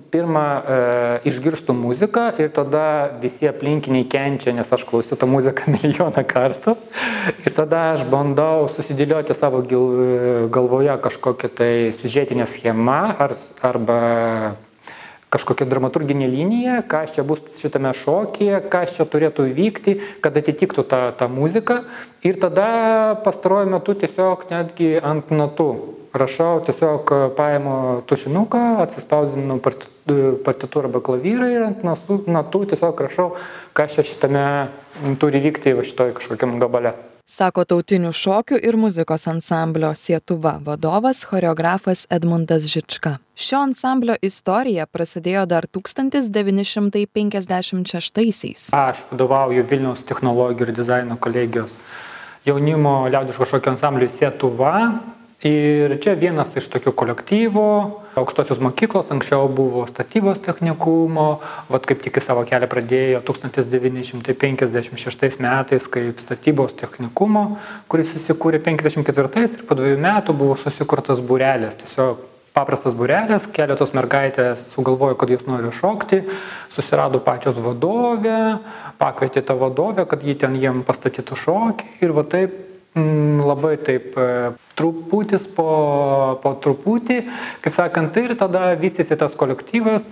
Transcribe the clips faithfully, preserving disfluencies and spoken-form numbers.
pirma e, išgirstų muziką ir tada visi aplinkiniai kenčia, nes aš klausiu tą muziką milijoną kartų. Ir tada aš bandau susidėlioti savo gil, galvoje kažkokią tai siužetinę schemą ar, arba kažkokia dramaturginė linija, kas čia bus šitame šokyje, kas čia turėtų įvykti, kad atitiktų tą, tą muziką. Ir tada pastaruoju metu tiesiog netgi ant natų rašau, tiesiog paimu tušinuką, atsispausdinu partitūrą arba klavyrą ir ant natų tiesiog rašau, kas čia šitame turi vykti va šitoj kažkokiam gabale. Sako tautinių šokių ir muzikos ansamblio Sietuva vadovas, choreografas Edmundas Žička. Šio ansamblio istorija prasidėjo dar tūkstantis devyni šimtai penkiasdešimt šeštaisiais. Aš vadovauju Vilniaus technologijų ir dizaino kolegijos jaunimo liaudiško šokio ansambliui Sietuva. Ir čia vienas iš tokių kolektyvų, aukštosios mokyklos, anksčiau buvo statybos technikumo, vat kaip tik į savo kelią pradėjo tūkstantis devyni šimtai penkiasdešimt šeštais metais kaip statybos technikumo, kuris susikūrė penkiasdešimt ketvirtais ir po dviejų metų buvo susikurtas būrelis, tiesiog paprastas būrelis, keletos mergaitės sugalvojo, kad jos nori šokti, susirado pačios vadovę, pakvietė tą vadovę, kad jį ten jiem pastatytų šokį ir va taip labai taip truputis po, po truputį, kaip sakant, ir tada vystėsi tas kolektyvas,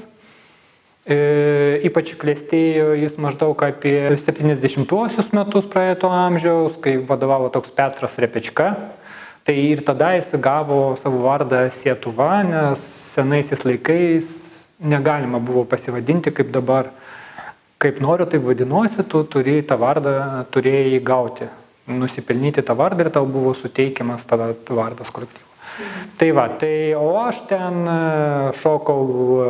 e, ypač klestėjo jis maždaug apie septyniasdešimtuosius metus praeito amžiaus, kai vadovavo toks Petras Repečka, tai ir tada jis gavo savo vardą Sietuva, nes senaisiais laikais negalima buvo pasivadinti kaip dabar, kaip noriu, taip vadinuosi, tu turi tą vardą, turėjai gauti. Nusipelnyti tą vardą ir tau buvo suteikiamas tada vardas kolektyvo. Mhm. Tai va, tai o aš ten šokau,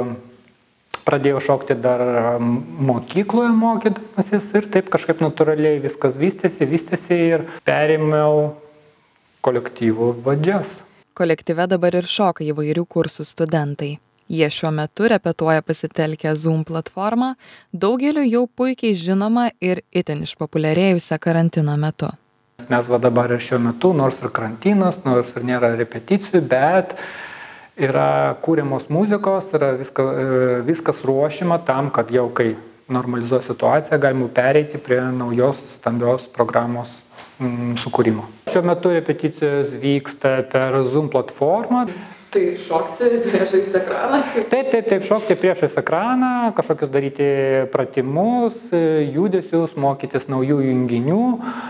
pradėjau šokti dar mokykloje mokydamasis ir taip kažkaip natūraliai viskas vystėsi, vystėsi ir perėmiau kolektyvo vadžias. Kolektyve dabar ir šoka įvairių kursų studentai. Jie šiuo metu repetuoja pasitelkę Zoom platformą, daugeliu jau puikiai žinoma ir itin išpopuliarėjusią karantino metu. Mes va dabar ir šiuo metu, nors ir karantinas, nors ir nėra repeticijų, bet yra kūriamos muzikos, yra viska, viskas ruošima tam, kad jau kai normalizuos situaciją, galima pereiti prie naujos stambios programos mm, sukūrimo. Šiuo metu repeticijos vyksta per Zoom platformą. Tai šokti priešais ekraną? Taip, taip, taip, šokti priešais ekraną, kažkokius daryti pratimus, judesius, mokytis naujų junginių.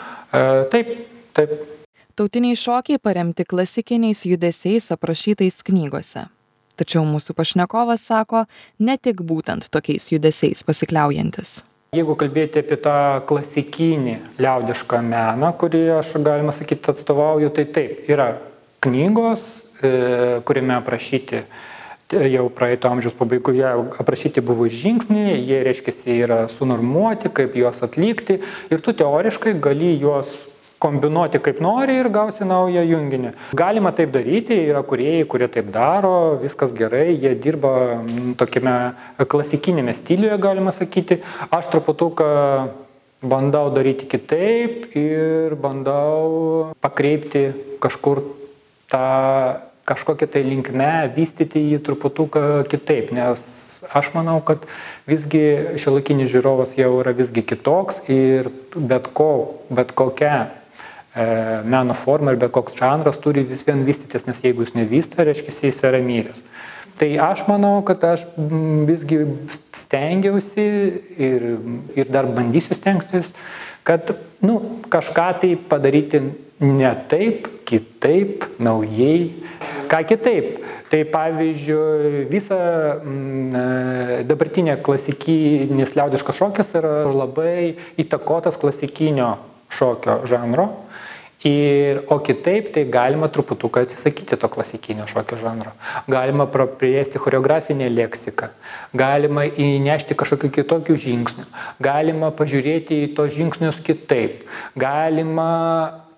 Taip, taip. Tautiniai šokiai paremti klasikiniais judesiais aprašytais knygose. Tačiau mūsų pašnekovas sako, ne tik būtent tokiais judesiais pasikliaujantis. Jeigu kalbėti apie tą klasikinį liaudišką meną, kurį aš, galima sakyti, atstovauju, tai taip, yra knygos, kuriame aprašyti jau praeito amžiaus pabaigoje aprašyti buvo žingsniai, jie, reiškia, yra sunormuoti, kaip juos atlikti ir tu teoriškai gali juos kombinuoti kaip nori ir gausi naują junginį. Galima taip daryti, yra kūrėjai, kurie taip daro, viskas gerai, jie dirba tokiame klasikinėme stiliuje, galima sakyti. Aš truputuką bandau daryti kitaip ir bandau pakreipti kažkur tą kažkokią tai linkme, vystyti jį truputuką kitaip, nes aš manau, kad visgi šiuolaikinis žiūrovas jau yra visgi kitoks ir bet, ko, bet kokia e, meno forma ir bet koks žanras turi vis vien vystytis, nes jeigu jis nevysta, reiškia, jis yra myręs. Tai aš manau, kad aš visgi stengiausi ir, ir dar bandysiu stengtis, kad nu, kažką tai padaryti ne taip, kitaip, naujai. Ką kitaip? Tai pavyzdžiui, visa mm, dabartinė klasikinis liaudiškas šokis yra labai įtakotas klasikinio šokio žanro. Ir, o kitaip, tai galima truputuką atsisakyti to klasikinio šokio žanro. Galima praplėsti choreografinę leksiką, galima įnešti kažkokių kitokių žingsnių, galima pažiūrėti į tos žingsnius kitaip, galima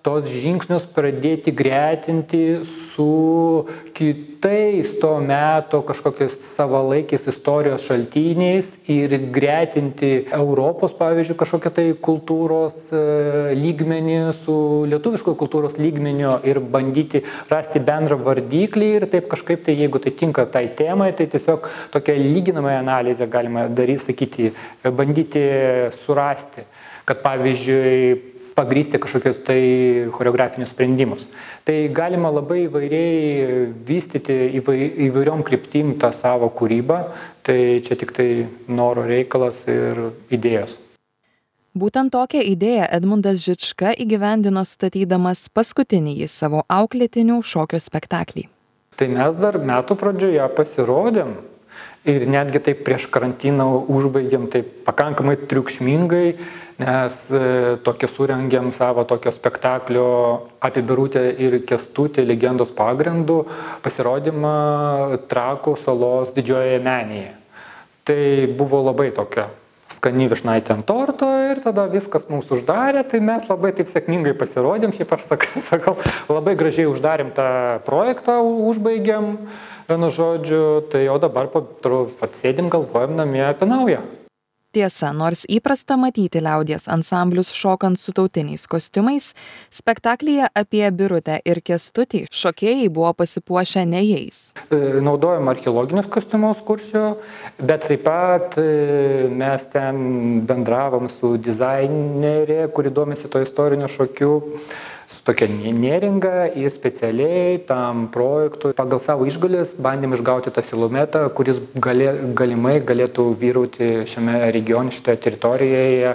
tos žingsnius pradėti gretinti su kitais to meto kažkokiais savalaikiais istorijos šaltiniais ir gretinti Europos, pavyzdžiui, kažkokią tai kultūros lygmenį su lietuviško kultūros lygmeniu ir bandyti rasti bendrą vardiklį ir taip kažkaip tai, jeigu tai tinka tai temai, tai tiesiog tokią lyginamąją analizę galima daryti, sakyti, bandyti surasti, kad pavyzdžiui pagrysti kažkokius tai choreografinius sprendimus. Tai galima labai įvairiai vystyti įvairiom kryptim tą savo kūrybą, tai čia tik tai noro reikalas ir idėjos. Būtent tokią idėją Edmundas Žička įgyvendino statydamas paskutinįjį savo auklėtinių šokio spektaklį. Tai mes dar metų pradžioje pasirodėm ir netgi taip prieš karantiną užbaigėm taip pakankamai triukšmingai, nes tokia surengėm savo tokio spektaklio apie Birutę ir Kęstutį legendos pagrindų pasirodymą Trakų salos Didžiojoje Menėje. Tai buvo labai tokia skani vyšnaitė ant torto ir tada viskas mums uždarė, tai mes labai taip sėkmingai pasirodėm, šiaip aš sakau, labai gražiai uždarėm tą projektą, užbaigėm, vienu žodžiu, tai jau dabar atsėdim, galvojam namie apie naują. Tiesa, nors įprasta matyti liaudies ansamblius šokant su tautiniais kostiumais, spektaklyje apie Birutę ir Kęstutį šokėjai buvo pasipuošę ne jais. Naudojom archeologinius kostiumus Kuršio, bet taip pat mes ten bendravom su dizainerė, kuri domisi to istorinio šokiu, su tokia neringa ir specialiai tam projektui pagal savo išgalės bandėm išgauti tą siluetą, kuris galė, galimai galėtų vyrauti šiame regione, šitoje teritorijoje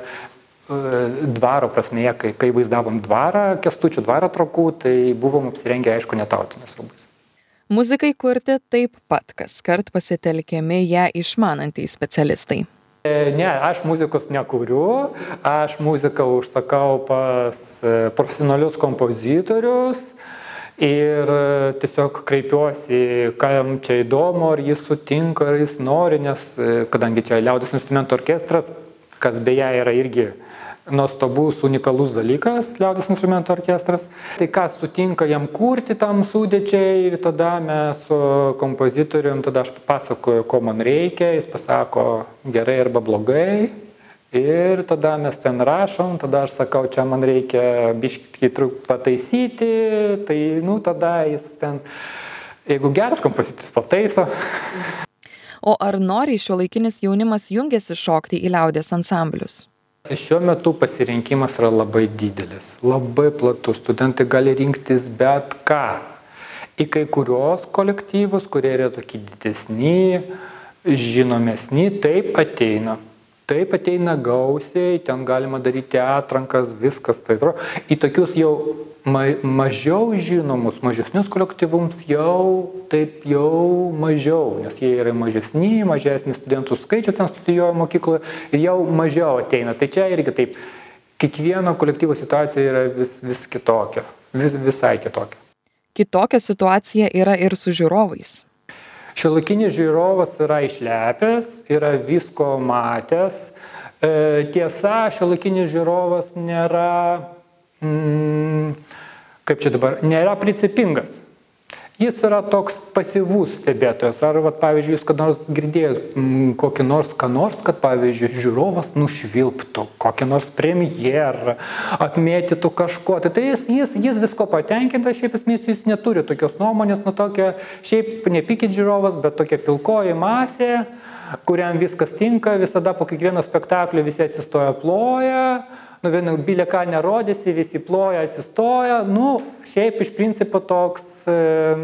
dvaro prasmėje, kai, kai vaizdavom dvarą, Kęstučio dvarą Trakų, tai buvom apsirengę, aišku, netautinės rūbais. Muzikai kurti taip pat kaskart pasitelkiami ją išmanantys specialistai. Ne, aš muzikos nekuriu, aš muziką užsakau pas profesionalius kompozitorius ir tiesiog kreipiuosi, kam čia įdomu, ar jis sutinka, ar jis nori, nes kadangi čia liaudies instrumentų orkestras, kas beje yra irgi nuostabus, unikalus dalykas, liaudies instrumentų orkestras. Tai kas sutinka jam kurti tam sudėčiai ir tada mes su kompozitorium, tada aš pasakoju, ko man reikia, jis pasako gerai arba blogai ir tada mes ten rašom, tada aš sakau, čia man reikia biškį pataisyti, tai nu tada jis ten, jeigu geras kompozitorius pataiso. O ar nori šiuolaikinis jaunimas jungiasi šokti į liaudies ansamblius? Šiuo metu pasirinkimas yra labai didelis, labai platus. Studentai gali rinktis bet ką. Į kai kurios kolektyvus, kurie yra tokie didesni, žinomesni, taip ateina. Taip ateina gausiai, ten galima daryti atrankas, viskas. Tai į tokius jau ma mažiau žinomus, mažesnius kolektyvums jau taip jau mažiau, nes jie yra mažesni, mažesni studentų skaičių ten studijuoja mokykloje ir jau mažiau ateina. Tai čia irgi taip, kiekvieno kolektyvo situacija yra vis, vis kitokia, vis, visai kitokia. Kitokia situacija yra ir su žiūrovais. Šiuolaikinis žiūrovas yra išlepęs, yra visko matęs. E, tiesa, šiuolaikinis žiūrovas nėra, mm, kaip čia dabar, nėra principingas. Jis yra toks pasyvus stebėtojas. Ar, vat, pavyzdžiui, jūs kada nors girdėjot mm, kokį nors, ką nors, kad, pavyzdžiui, žiūrovas nušvilptų, kokią nors premjerą, atmėtytų kažko. Tai, tai jis, jis, jis visko patenkintas, šiaip esmės jis neturi tokios nuomonės, nu tokia, šiaip nepykit žiūrovas, bet tokia pilkoji masė, kuriam viskas tinka, visada po kiekvieno spektaklio visi atsistoja ploja. Nu, vienu bylė ką nerodysi, visi ploja, atsistoja. Nu, šiaip iš principo toks e,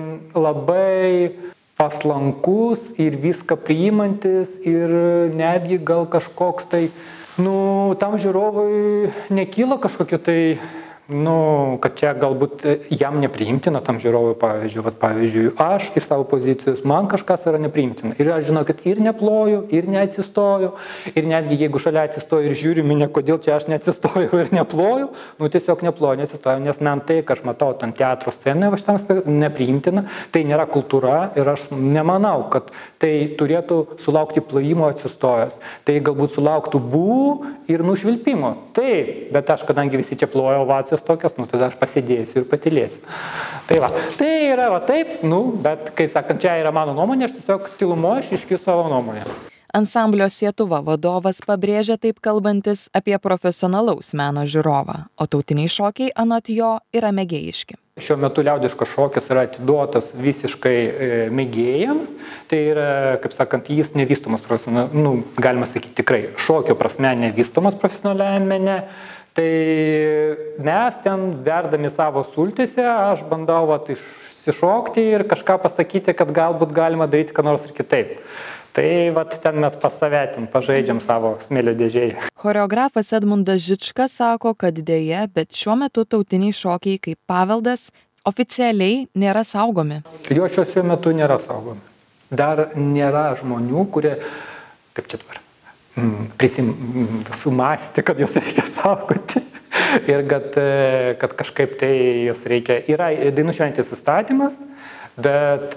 labai paslankus ir viską priimantis ir netgi gal kažkoks tai, nu, tam žiūrovui nekyla kažkokiu tai, nu, kad čia galbūt jam nepriimtina tam žiūrovui, pavyzdžiui, vat, pavyzdžiui, aš iš savo pozicijos, man kažkas yra nepriimtina. Ir aš žinau, kad ir neploju, ir neatsistoju, ir netgi jeigu šalia atsistoju ir žiūriu mane, kodėl čia aš neatsistoju ir neploju, nu tiesiog neploju, neatsistoju, nes man tai, ką aš matau tam teatro scenoje, aš tam nepriimtina, tai nėra kultūra ir aš nemanau, kad tai turėtų sulaukti plojimo atsistojęs. Tai galbūt sulauktų bū ir nušvilpimo. Taip, bet aš, kadangi visi čia plojo ovacijos, situacijos tokios, nu tada aš pasidėsiu ir patylėsiu. Tai va, tai yra va taip, nu, bet, kai sakant, čia yra mano nuomonė, aš tiesiog tylumoje išreiškiu savo nuomonę. Ansamblio Sietuva vadovas pabrėžia taip kalbantis apie profesionalaus meno žiūrovą, o tautiniai šokiai anot jo yra mėgėjiški. Šiuo metu liaudiškas šokis yra atiduotas visiškai e, mėgėjams, tai yra, kaip sakant, jis nevystomas, nu, galima sakyti tikrai, šokio prasme nevystomas profesionaliajame mene, tai mes ten verdami savo sultyse, aš bandau vat, išsišokti ir kažką pasakyti, kad galbūt galima daryti ką nors ir kitaip. Tai vat ten mes pas save ten pažaidžiam savo smėlio dėžėje. Choreografas Edmundas Žička sako, kad dėja, bet šiuo metu tautiniai šokiai kaip paveldas oficialiai nėra saugomi. Jo šiuo, šiuo metu nėra saugomi. Dar nėra žmonių, kurie, kaip čia dabar, prisim, sumasti, kad juos reikia saugoti. Ir kad, kad kažkaip tai juos reikia. Yra dainų šventės įstatymas, bet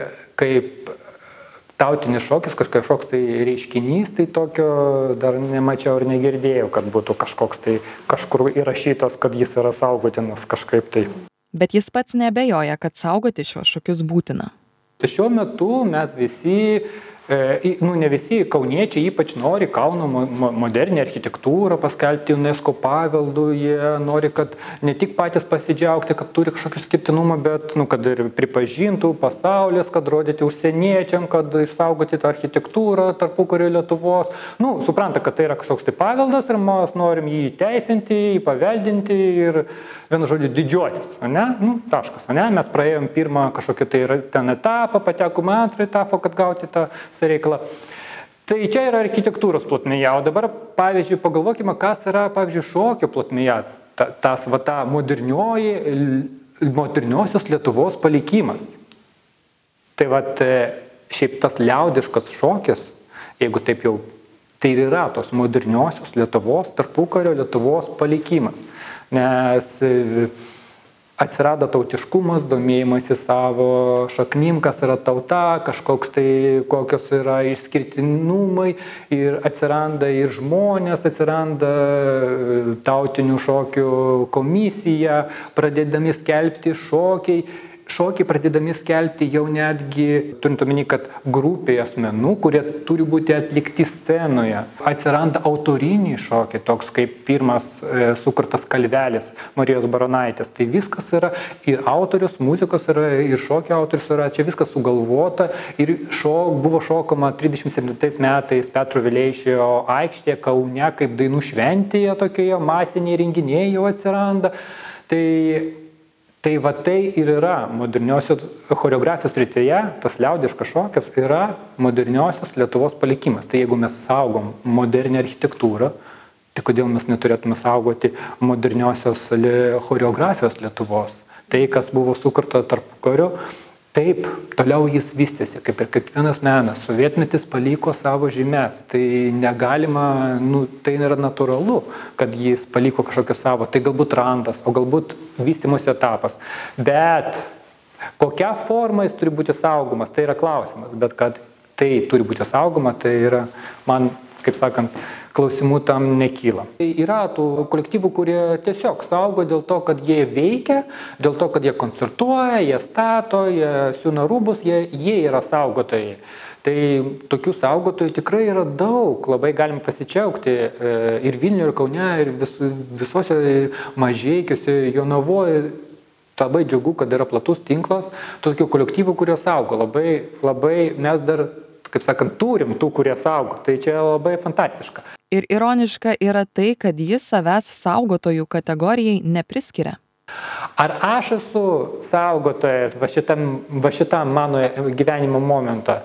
kaip tautinis šokis, kažkoks tai reiškinys, tai tokio dar nemačiau ir negirdėjau, kad būtų kažkoks tai kažkur įrašytas, kad jis yra saugotinas kažkaip tai. Bet jis pats neabejoja, kad saugoti šios šokius būtina. Šiuo metu mes visi, e, nu ne visi kauniečiai ypač nori Kauno mo modernią architektūrą paskelbti UNESCO paveldu, jie nori, kad ne tik patys pasidžiaugti, kad turi kažkokį skirtinumą, bet nu, kad ir pripažintų pasaulis, kad rodyti užsieniečiam, kad išsaugoti tą architektūrą tarpukario Lietuvos. Nu, supranta, kad tai yra kažkoks tai paveldas ir mes norim jį teisinti, jį paveldinti ir vienu žodžiu didžiuotis, ne? Nu, taškas, ne? Mes praėjom pirmą kažkokį tai ten etapą, patekome antrą etapą, kad gauti tą reikalą. Tai čia yra architektūros plotmėje, o dabar, pavyzdžiui, pagalvokime, kas yra, pavyzdžiui, šokio plotmėje, ta, tas, va, ta modernioji, moderniosios Lietuvos palikimas. Tai va, šiaip tas liaudiškas šokis, jeigu taip jau, tai yra tos moderniosios Lietuvos, tarpukario Lietuvos palikimas. Nes atsirado tautiškumas, domėjimas į savo šaknim, kas yra tauta, kažkoks tai kokios yra išskirtinumai ir atsiranda ir žmonės, atsiranda tautinių šokių komisija, pradėdami skelbti šokiai. Šokiai pradėdami skelbti jau netgi, turint omeny, kad grupėje asmenų, kurie turi būti atlikti scenoje. Atsiranda autoriniai šokiai, toks kaip pirmas e, sukurtas Kalvelis Marijos Baronaitės. Tai viskas yra ir autorius, muzikos yra, ir šokio autorius yra, čia viskas sugalvota. Ir šok, buvo šokama trisdešimt septintais metais Petro Vileišio aikštėje Kaune, kaip dainų šventėje tokioje, masiniai renginiai jau atsiranda. Tai Tai va tai ir yra moderniosios choreografijos srityje, tas liaudiškas šokis yra moderniosios Lietuvos palikimas. Tai jeigu mes saugom modernią architektūrą, tai kodėl mes neturėtume saugoti moderniosios choreografijos Lietuvos? Tai, kas buvo sukurta tarpukariu, taip, toliau jis vystėsi, kaip ir kiekvienas menas. Sovietmetis paliko savo žymes, tai negalima, nu, tai nėra natūralu, kad jis paliko kažkokio savo, tai galbūt randas, o galbūt vystymosi etapas. Bet kokia forma jis turi būti saugomas, tai yra klausimas, bet kad tai turi būti saugoma, tai yra, man, kaip sakant, klausimų tam nekyla. Tai yra tų kolektyvų, kurie tiesiog saugo dėl to, kad jie veikia, dėl to, kad jie koncertuoja, jie stato, jie siūna rūbus, jie, jie yra saugotojai. Tai tokių saugotojų tikrai yra daug, labai galim pasidžiaugti ir Vilniuje, ir Kaune, ir vis, visose Mažeikiuose, Jonavoje. Labai džiugu, kad yra platus tinklas tokių kolektyvų, kurie saugo. Labai, labai mes dar, kaip sakant, turim tų, kurie saugo. Tai čia labai fantastiška. Ir ironiška yra tai, kad jis savęs saugotojų kategorijai nepriskiria. Ar aš esu saugotojas va šitam, va šitam mano gyvenimo momentą?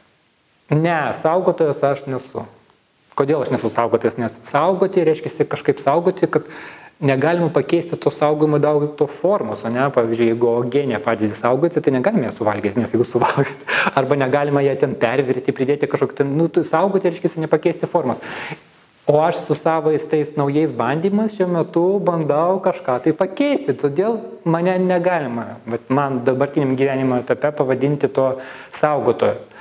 Ne, saugotojas aš nesu. Kodėl aš nesu saugotojas? Nes saugoti reiškia kažkaip saugoti, kad negalima pakeisti to saugojimo daug formos, o ne, pavyzdžiui, jeigu uogienę padedi saugoti, tai negalime ją suvalgyti, nes jeigu suvalgyti, arba negalima ją ten pervirti, pridėti kažkokį, ten, nu, saugoti reiškia nepakeisti formos. O aš su savais tais naujais bandymais šiuo metu bandau kažką tai pakeisti, todėl mane negalima, bet man dabartiniam gyvenimo etape pavadinti to saugotoju.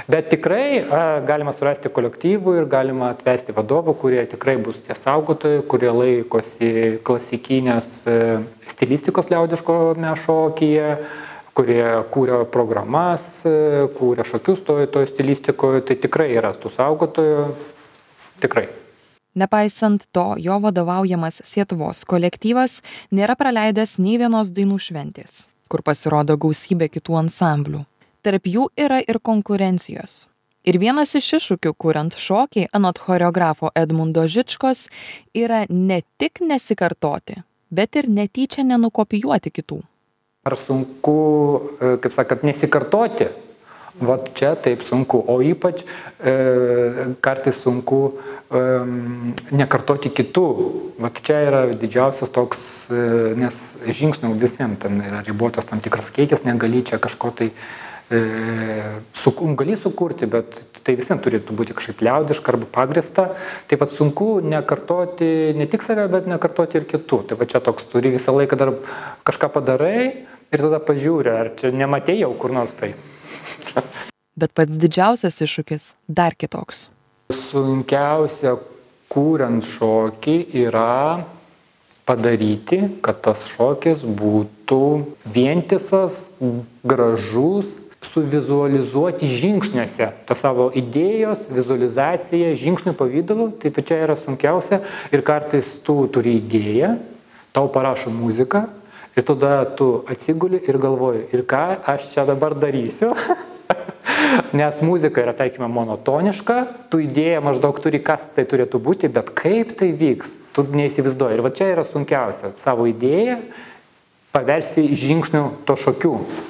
Bet tikrai a, galima surasti kolektyvų ir galima atvesti vadovų, kurie tikrai bus tie saugotojai, kurie laikosi klasikinės e, stilistikos liaudiškome šokyje, kurie kūrė programas, e, kūrė šokius toje to stilistikoje, tai tikrai yra tų saugotojų, tikrai. Nepaisant to, jo vadovaujamas Sietuvos kolektyvas nėra praleidęs nei vienos dainų šventės, kur pasirodo gausybė kitų ansamblių. Tarp jų yra ir konkurencijos. Ir vienas iš iššūkių, kuriant šokį, anot choreografo Edmundo Žičkos, yra ne tik nesikartoti, bet ir netyčia nenukopijuoti kitų. Ar sunku, kaip sakant, nesikartoti? Vat čia taip sunku, o ypač e, kartais sunku e, nekartoti kitų. Vat čia yra didžiausias toks, e, nes žingsnių visiems ten yra ribotas tam tikras kiekis, negali čia kažko tai, e, su, gali sukurti, bet tai visiems turėtų būti kažkaip liaudiška arba pagrįsta. Tai vat sunku nekartoti ne tik save, bet nekartoti ir kitų. Tai va čia toks turi visą laiką dar kažką padarai ir tada pažiūri, ar čia nematei jau kur nors tai. Bet pats didžiausias iššūkis dar kitoks. Sunkiausia kuriant šokį yra padaryti, kad tas šokis būtų vientisas, gražus, suvizualizuoti žingsniuose. Ta savo idėjos, vizualizacija, žingsnių pavydalu, tai čia yra sunkiausia. Ir kartais tu turi idėją, tau parašo muziką, ir tada tu atsiguli ir galvoji, ir ką aš čia dabar darysiu. Nes muzika yra, tarkime, monotoniška, tu idėja maždaug turi, kas tai turėtų būti, bet kaip tai vyks, tu neįsivaizduoji. Ir va čia yra sunkiausia, savo idėją paversti žingsnių to šokių.